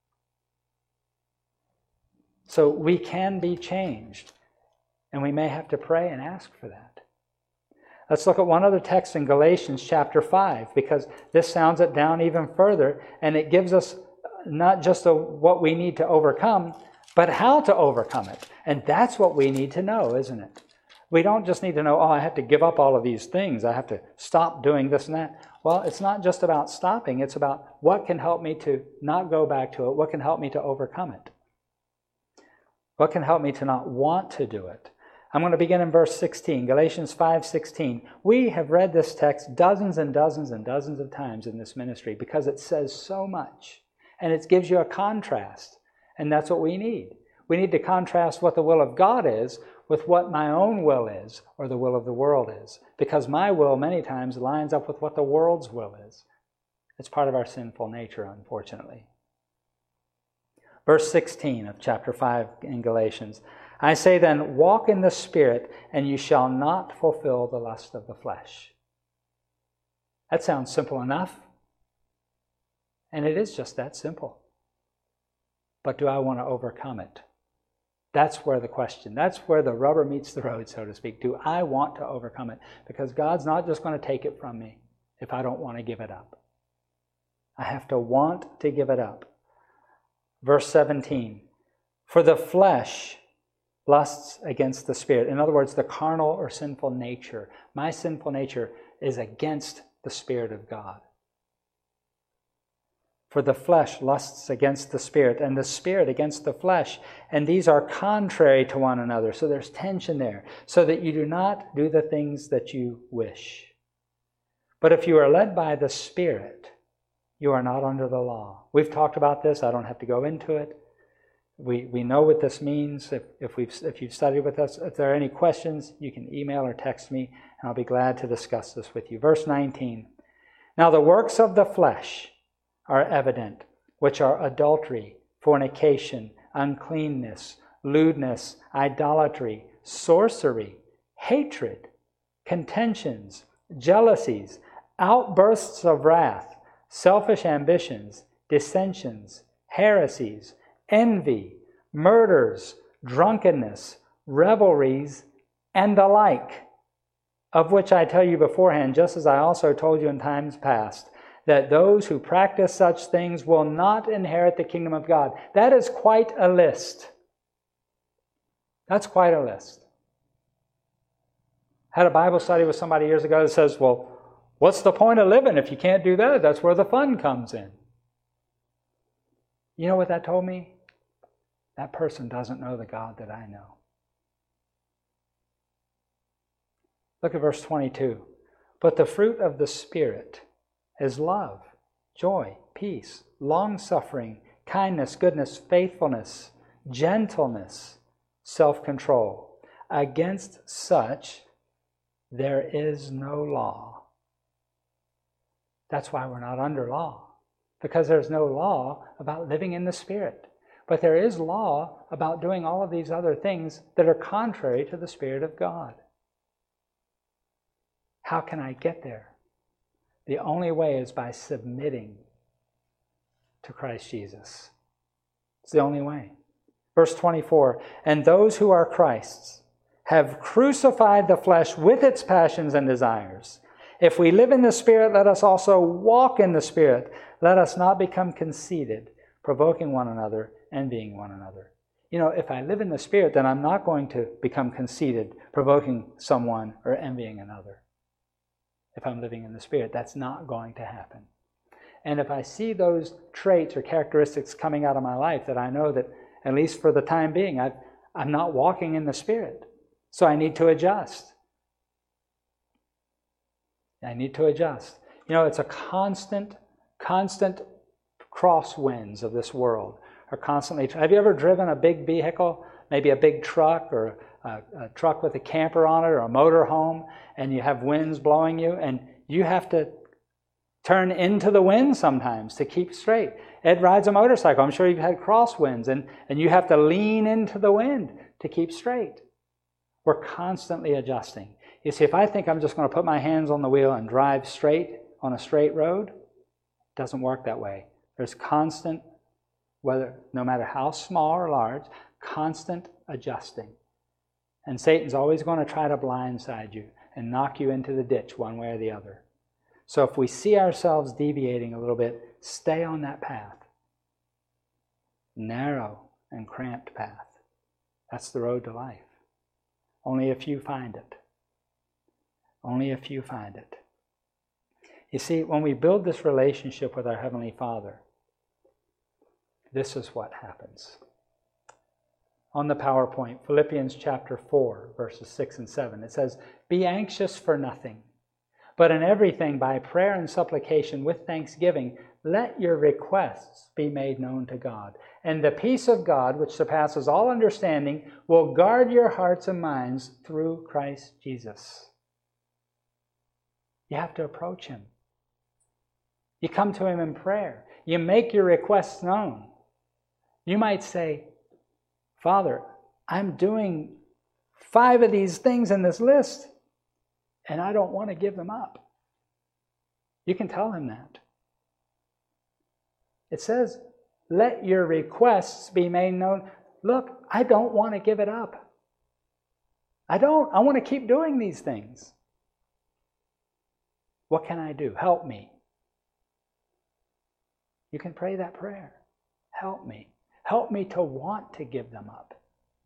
So we can be changed. And we may have to pray and ask for that. Let's look at one other text in Galatians chapter five, because this sounds it down even further, and it gives us not just a, what we need to overcome, but how to overcome it. And that's what we need to know, isn't it? We don't just need to know, oh, I have to give up all of these things. I have to stop doing this and that. Well, it's not just about stopping. It's about what can help me to not go back to it. What can help me to overcome it? What can help me to not want to do it? I'm going to begin in verse sixteen, Galatians five sixteen. We have read this text dozens and dozens and dozens of times in this ministry because it says so much. And it gives you a contrast. And that's what we need. We need to contrast what the will of God is with what my own will is, or the will of the world is. Because my will many times lines up with what the world's will is. It's part of our sinful nature, unfortunately. Verse sixteen of chapter five in Galatians. "I say then, walk in the Spirit, and you shall not fulfill the lust of the flesh." That sounds simple enough. And it is just that simple. But do I want to overcome it? That's where the question, that's where the rubber meets the road, so to speak. Do I want to overcome it? Because God's not just going to take it from me if I don't want to give it up. I have to want to give it up. Verse seventeen, "For the flesh lusts against the Spirit." In other words, the carnal or sinful nature. My sinful nature is against the Spirit of God. "For the flesh lusts against the Spirit, and the Spirit against the flesh, and these are contrary to one another." So there's tension there, so that you do not do the things that you wish. "But if you are led by the Spirit, you are not under the law." We've talked about this. I don't have to go into it. We we know what this means. If if we've if you've studied with us, if there are any questions, you can email or text me, and I'll be glad to discuss this with you. Verse nineteen. "Now the works of the flesh are evident, which are adultery, fornication, uncleanness, lewdness, idolatry, sorcery, hatred, contentions, jealousies, outbursts of wrath, selfish ambitions, dissensions, heresies, envy, murders, drunkenness, revelries, and the like, of which I tell you beforehand, just as I also told you in times past, that those who practice such things will not inherit the kingdom of God. That is quite a list. That's quite a list. I had a Bible study with somebody years ago that says, well, what's the point of living if you can't do that? That's where the fun comes in. You know what that told me? That person doesn't know the God that I know. Look at verse twenty-two. But the fruit of the Spirit is love, joy, peace, long-suffering, kindness, goodness, faithfulness, gentleness, self-control. Against such there is no law. That's why we're not under law, because there's no law about living in the Spirit. But there is law about doing all of these other things that are contrary to the Spirit of God. How can I get there? The only way is by submitting to Christ Jesus. It's the only way. Verse twenty-four, and those who are Christ's have crucified the flesh with its passions and desires. If we live in the Spirit, let us also walk in the Spirit. Let us not become conceited, provoking one another, envying one another. You know, if I live in the Spirit, then I'm not going to become conceited, provoking someone, or envying another. If I'm living in the Spirit, that's not going to happen. And if I see those traits or characteristics coming out of my life, that I know that, at least for the time being, I've, I'm not walking in the Spirit. So I need to adjust. I need to adjust. You know, it's a constant, constant crosswinds of this world are constantly. Have you ever driven a big vehicle, maybe a big truck or a, a truck with a camper on it or a motor home, and you have winds blowing you, and you have to turn into the wind sometimes to keep straight? Ed rides a motorcycle. I'm sure you've had crosswinds, and, and you have to lean into the wind to keep straight. We're constantly adjusting. You see, if I think I'm just going to put my hands on the wheel and drive straight on a straight road, it doesn't work that way. There's constant, whether no matter how small or large, constant adjusting. And Satan's always going to try to blindside you and knock you into the ditch one way or the other. So if we see ourselves deviating a little bit, stay on that path. Narrow and cramped path. That's the road to life. Only a few find it. Only a few find it. You see, when we build this relationship with our Heavenly Father, this is what happens. On the PowerPoint, Philippians chapter four, verses six and seven, it says, "Be anxious for nothing, but in everything by prayer and supplication with thanksgiving, let your requests be made known to God. And the peace of God, which surpasses all understanding, will guard your hearts and minds through Christ Jesus." You have to approach Him. You come to Him in prayer. You make your requests known. You might say, "Father, I'm doing five of these things in this list, and I don't want to give them up." You can tell Him that. It says, let your requests be made known. Look, I don't want to give it up. I don't. I want to keep doing these things. What can I do? Help me. You can pray that prayer. Help me. Help me to want to give them up.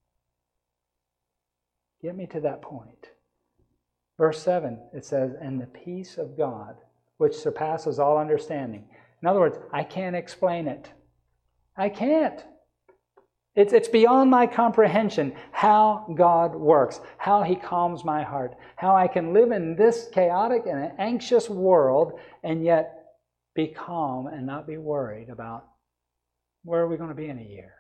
Get me to that point. Verse seven, it says, "And the peace of God, which surpasses all understanding." In other words, I can't explain it. I can't. It's, it's beyond my comprehension how God works, how He calms my heart, how I can live in this chaotic and anxious world and yet be calm and not be worried about where are we going to be in a year.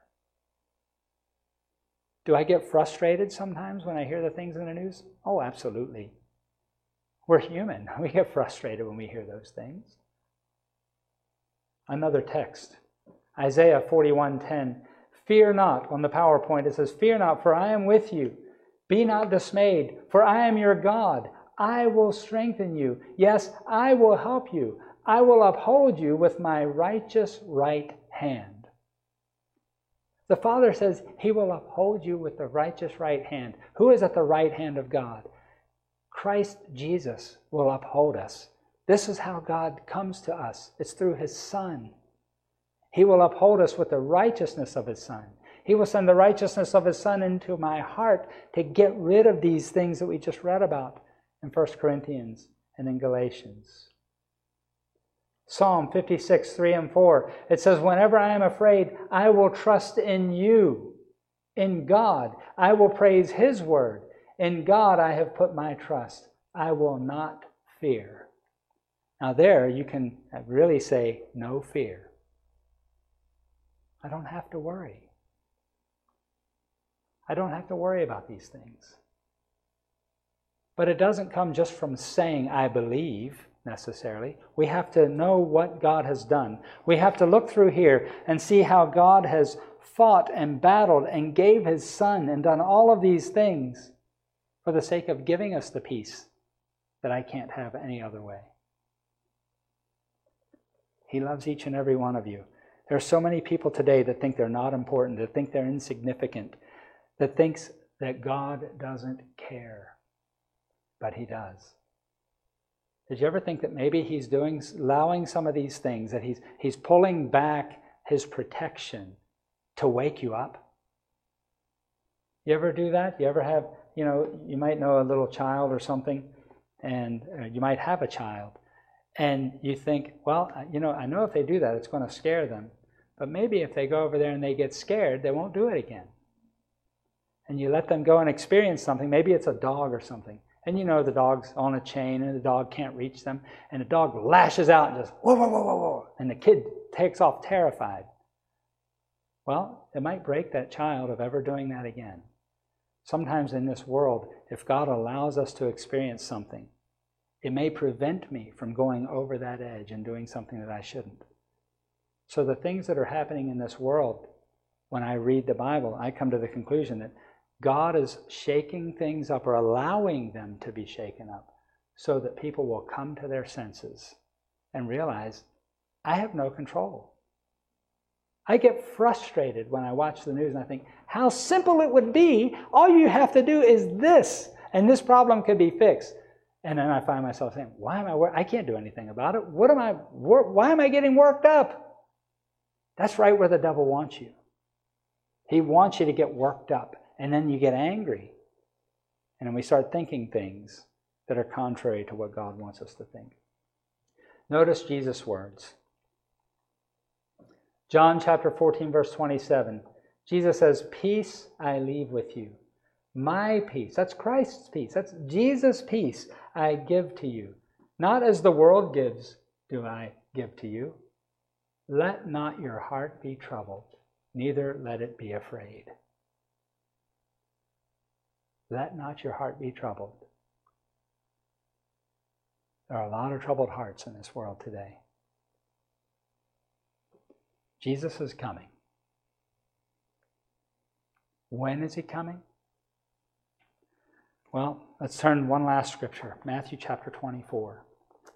Do I get frustrated sometimes when I hear the things in the news? Oh, absolutely. We're human. We get frustrated when we hear those things. Another text, Isaiah forty-one ten. "Fear not," on the PowerPoint it says, "Fear not, for I am with you. Be not dismayed, for I am your God. I will strengthen you. Yes, I will help you. I will uphold you with my righteous right hand. The Father says he will uphold you with the righteous right hand. Who is at the right hand of God? Christ Jesus will uphold us. This is how God comes to us. It's through his Son. He will uphold us with the righteousness of his Son. He will send the righteousness of his Son into my heart to get rid of these things that we just read about in First Corinthians and in Galatians. Psalm fifty-six, three and four, it says, whenever I am afraid, I will trust in you. In God, I will praise his word. In God, I have put my trust. I will not fear. Now there, you can really say, no fear. I don't have to worry. I don't have to worry about these things. But it doesn't come just from saying, I believe, necessarily. We have to know what God has done. We have to look through here and see how God has fought and battled and gave his Son and done all of these things for the sake of giving us the peace that I can't have any other way. He loves each and every one of you. There are so many people today that think they're not important, that think they're insignificant, that thinks that God doesn't care. But he does. Did you ever think that maybe he's doing, allowing some of these things, that he's, he's pulling back his protection to wake you up? You ever do that? You ever have, you know, you might know a little child or something, and uh, you might have a child, and you think, well, you know, I know if they do that, it's going to scare them. But maybe if they go over there and they get scared, they won't do it again. And you let them go and experience something. Maybe it's a dog or something. And you know the dog's on a chain and the dog can't reach them. And the dog lashes out and just, whoa, whoa, whoa, whoa, whoa. And the kid takes off terrified. Well, it might break that child of ever doing that again. Sometimes in this world, if God allows us to experience something, it may prevent me from going over that edge and doing something that I shouldn't. So the things that are happening in this world, when I read the Bible, I come to the conclusion that God is shaking things up or allowing them to be shaken up so that people will come to their senses and realize, I have no control. I get frustrated when I watch the news and I think, how simple it would be. All you have to do is this, and this problem could be fixed. And then I find myself saying, why am I, wor- I can't do anything about it. What am I, wor- why am I getting worked up? That's right where the devil wants you. He wants you to get worked up. And then you get angry. And then we start thinking things that are contrary to what God wants us to think. Notice Jesus' words. John chapter fourteen, verse twenty-seven. Jesus says, peace I leave with you. My peace. That's Christ's peace. That's Jesus' peace I give to you. Not as the world gives do I give to you. Let not your heart be troubled, neither let it be afraid. Let not your heart be troubled. There are a lot of troubled hearts in this world today. Jesus is coming. When is he coming? Well, let's turn one last scripture. Matthew chapter twenty-four.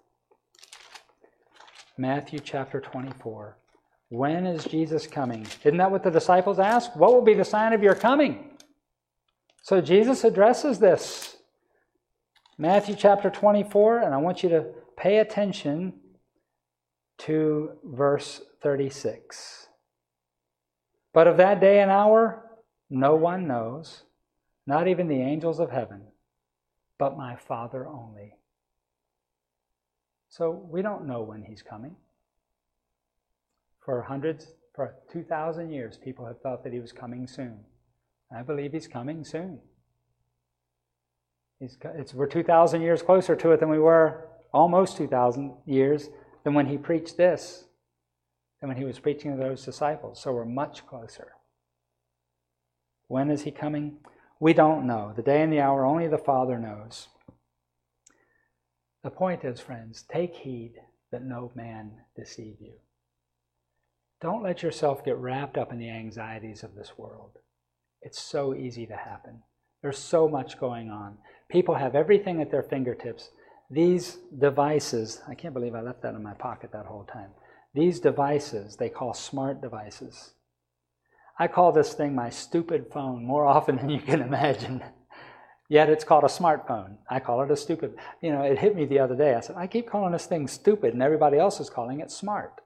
Matthew chapter twenty-four. When is Jesus coming? Isn't that what the disciples asked? What will be the sign of your coming? So Jesus addresses this. Matthew chapter twenty-four, and I want you to pay attention to verse thirty-six. But of that day and hour, no one knows, not even the angels of heaven, but my Father only. So we don't know when he's coming. For hundreds, for two thousand years, people have thought that he was coming soon. I believe he's coming soon. He's, it's, we're two thousand years closer to it than we were, almost two thousand years, than when he preached this, than when he was preaching to those disciples. So we're much closer. When is he coming? We don't know. The day and the hour, only the Father knows. The point is, friends, take heed that no man deceive you. Don't let yourself get wrapped up in the anxieties of this world. It's so easy to happen. There's so much going on. People have everything at their fingertips. These devices, I can't believe I left that in my pocket that whole time. These devices, they call smart devices. I call this thing my stupid phone more often than you can imagine. Yet it's called a smartphone. I call it a stupid. You know, it hit me the other day. I said, I keep calling this thing stupid, and everybody else is calling it smart.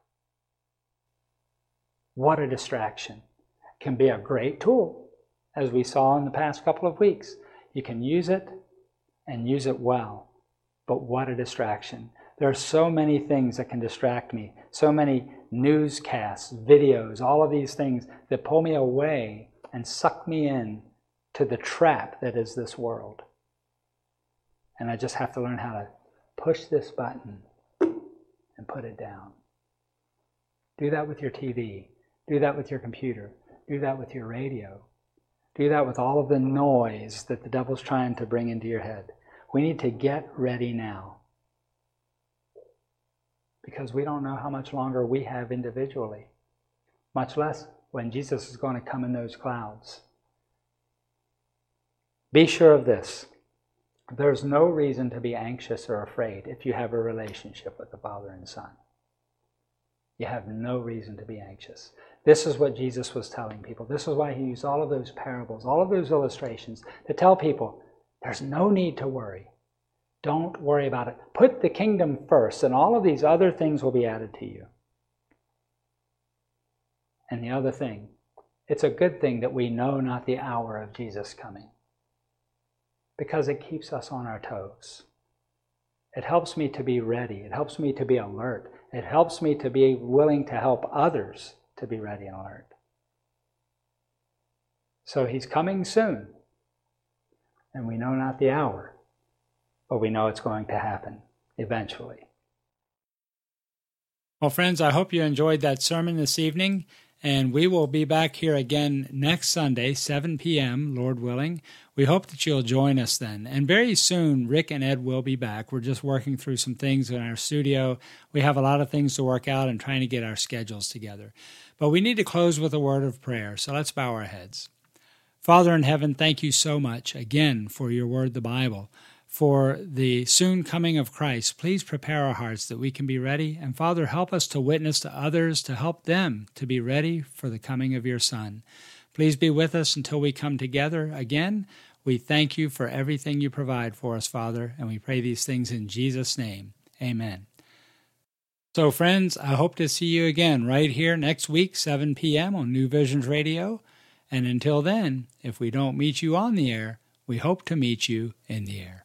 What a distraction. It can be a great tool, as we saw in the past couple of weeks. You can use it and use it well. But what a distraction. There are so many things that can distract me. So many newscasts, videos, all of these things that pull me away and suck me in to the trap that is this world. And I just have to learn how to push this button and put it down. Do that with your T V. Do that with your computer. Do that with your radio. Do that with all of the noise that the devil's trying to bring into your head. We need to get ready now. Because we don't know how much longer we have individually. Much less when Jesus is going to come in those clouds. Be sure of this. There's no reason to be anxious or afraid if you have a relationship with the Father and Son. You have no reason to be anxious. This is what Jesus was telling people. This is why he used all of those parables, all of those illustrations to tell people, there's no need to worry. Don't worry about it. Put the kingdom first, and all of these other things will be added to you. And the other thing, it's a good thing that we know not the hour of Jesus coming, because it keeps us on our toes. It helps me to be ready. It helps me to be alert. It helps me to be willing to help others to be ready and alert. So he's coming soon, and we know not the hour. But we know it's going to happen eventually. Well, friends, I hope you enjoyed that sermon this evening, and we will be back here again next Sunday, seven p.m., Lord willing. We hope that you'll join us then. And very soon, Rick and Ed will be back. We're just working through some things in our studio. We have a lot of things to work out and trying to get our schedules together. But we need to close with a word of prayer, so let's bow our heads. Father in heaven, thank you so much again for your word, the Bible. For the soon coming of Christ, please prepare our hearts that we can be ready. And Father, help us to witness to others, to help them to be ready for the coming of your Son. Please be with us until we come together again. We thank you for everything you provide for us, Father, and we pray these things in Jesus' name. Amen. So, friends, I hope to see you again right here next week, seven p.m. on New Visions Radio. And until then, if we don't meet you on the air, we hope to meet you in the air.